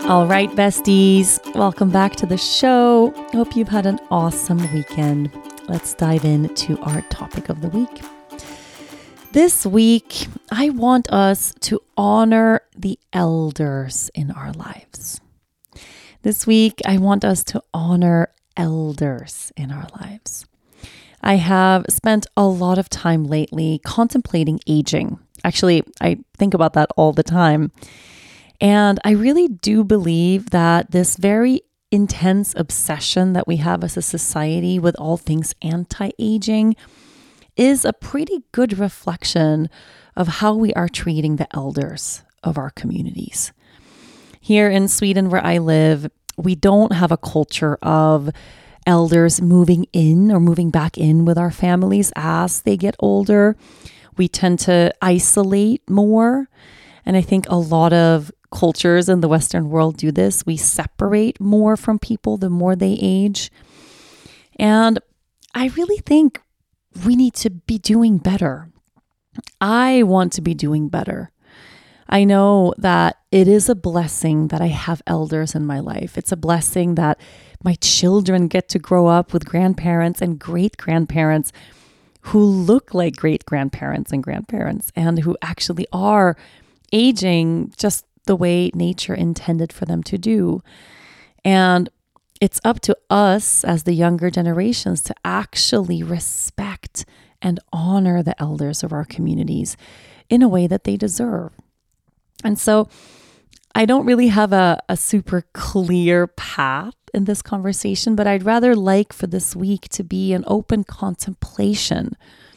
All right, besties, welcome back to the show. Hope you've had an awesome weekend. Let's dive into our topic of the week. This week, I want us to honor the elders in our lives. This week, I want us to honor elders in our lives. I have spent a lot of time lately contemplating aging. Actually, I think about that all the time. And I really do believe that this very intense obsession that we have as a society with all things anti-aging is a pretty good reflection of how we are treating the elders of our communities. Here in Sweden, where I live, we don't have a culture of elders moving in or moving back in with our families as they get older. We tend to isolate more. And I think a lot of cultures in the Western world do this. We separate more from people the more they age. And I really think we need to be doing better. I want to be doing better. I know that it is a blessing that I have elders in my life. It's a blessing that my children get to grow up with grandparents and great-grandparents who look like great-grandparents and grandparents and who actually are aging just the way nature intended for them to do. And it's up to us as the younger generations to actually respect and honor the elders of our communities in a way that they deserve. And so I don't really have a super clear path in this conversation, but I'd rather like for this week to be an open contemplation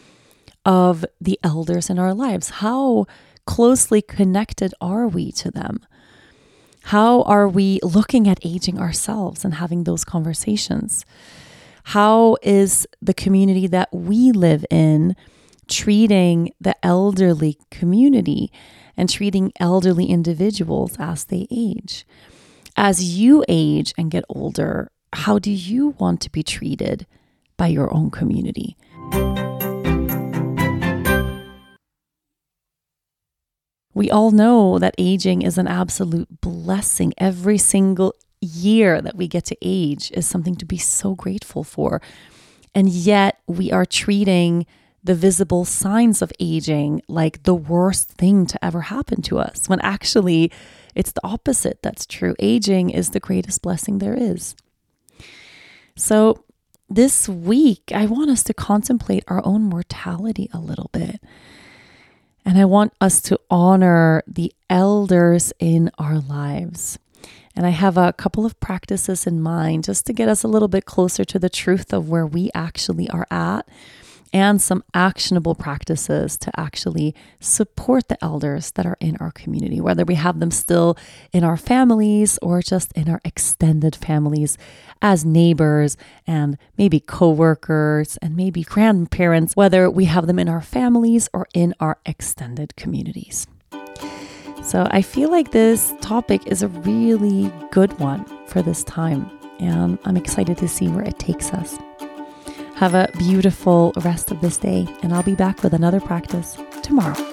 of the elders in our lives. How closely connected are we to them? How are we looking at aging ourselves and having those conversations? How is the community that we live in treating the elderly community and treating elderly individuals as they age? As you age and get older, how do you want to be treated by your own community? We all know that aging is an absolute blessing. Every single year that we get to age is something to be so grateful for. And yet we are treating the visible signs of aging like the worst thing to ever happen to us, when actually it's the opposite that's true. Aging is the greatest blessing there is. So this week, I want us to contemplate our own mortality a little bit. And I want us to honor the elders in our lives. And I have a couple of practices in mind just to get us a little bit closer to the truth of where we actually are at, and some actionable practices to actually support the elders that are in our community, whether we have them still in our families or just in our extended families as neighbors and maybe coworkers and maybe grandparents, whether we have them in our families or in our extended communities. So I feel like this topic is a really good one for this time, and I'm excited to see where it takes us. Have a beautiful rest of this day, and I'll be back with another practice tomorrow.